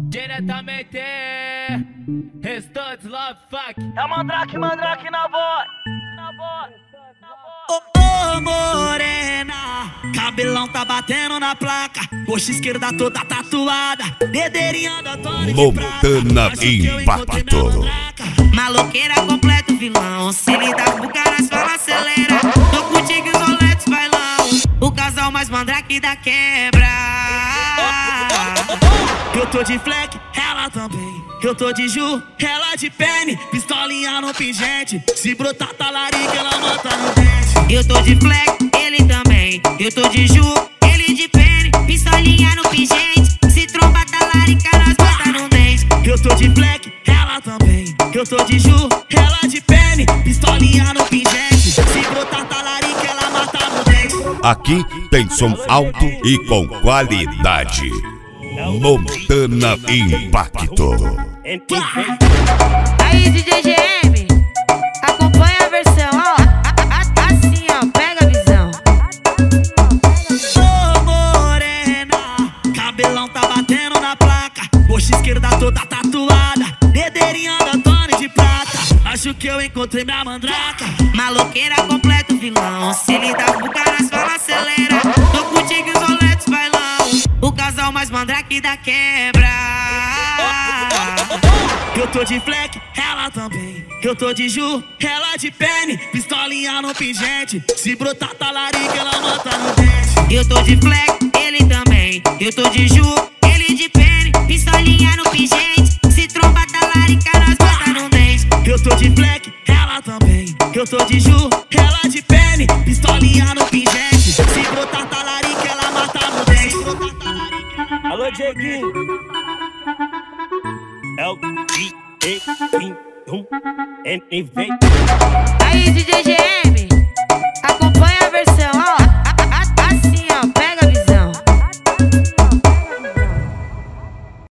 Diretamente, Restantes Love Fuck. É o Mandrake na voz. Ô morena, cabelão tá batendo na placa, coxa esquerda toda tatuada, dedeirinha da Tony de prata. Montana Impacto. Maloqueira completo vilão, se lidar com caras fala acelera. Tô contigo e os roletes bailão, o casal mais mandrake da quebra. Eu tô de fleck, ela também. Eu tô de Ju, ela de pene, pistolinha no pingente. Se brotar talarica, ela mata no dente. Eu tô de fleck, ele também. Eu tô de Ju, ele de pene, pistolinha no pingente. Se tromba talarica, nós bota no dente. Eu tô de fleck, ela também. Eu tô de Ju, ela de pene, pistolinha no pingente. Se brotar talarica, ela mata no dente. Aqui tem som alto e com qualidade. Montana Impacto. Aí, DJ GM, acompanha a versão, ó. Assim, ó, pega a visão. Ô morena, cabelão tá batendo na placa, coxa esquerda toda tatuada, dedeirinha da Tony de prata. Acho que eu encontrei minha mandraca. Maloqueira completo vilão, se lidar com caras fala acelera. Tô contigo e os roletes bailão, o casal mais mandrake da quebra. Eu tô de fleck, ela também. Eu tô de Ju, ela de pene, pistolinha no pingente. Se brotar talarica, ela mata no dente. Eu tô de fleck, ele também. Eu tô de Ju, ele de pene, pistolinha no pingente. Se tromba talarica, nós bota no dente. Eu tô de fleck, ela também. Eu tô de Ju, ela de pene, pistolinha no pingente. Se brotar talarica, ela mata no dente. Alô, Dieguinho. É o D-E-N-V. Aí, DJ GM.